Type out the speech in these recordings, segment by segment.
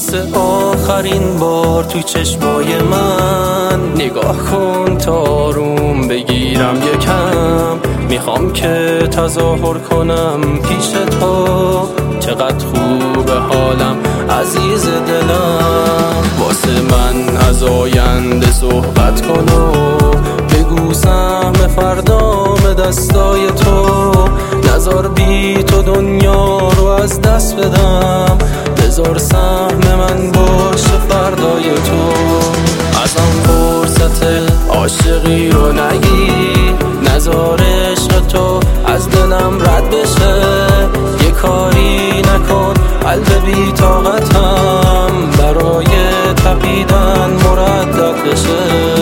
واسه آخرین بار تو چشمای من نگاه کن تا آروم بگیرم یکم. میخوام که تظاهر کنم پیش تو چقدر خوبه حالم عزیز دلم. واسه من از آینده صحبت کن و بگو سهم فردام دستای تو. نذار بی تو دنیا رو از دست بدم، بذار سهم من باشه فردای تو. ازم فرصت عاشقی رو نگیر، نذار عشق تو از دلم رد بشه. یه کاری نکن قلب بی طاقتم برای تپیدن مردد بشه.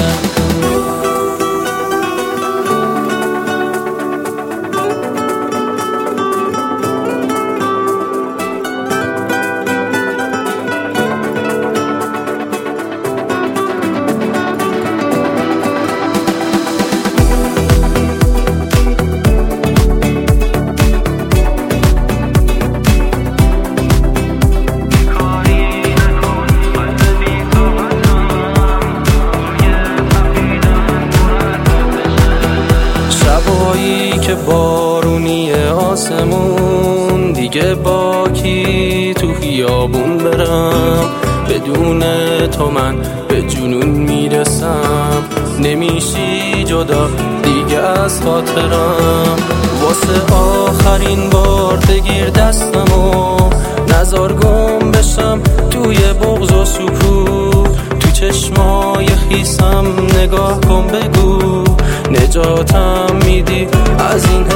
که بارونی آسمون دیگه با کی تو خیابون برم؟ بدون تو من به جنون میرسم، نمیشی جدا دیگه از خاطرم. واسه آخرین بار بگیر دستمو، نذار گم بشم توی بغض و سکوت. تو چشمای خیسم نگاه کن بگو نجاتم میدی از این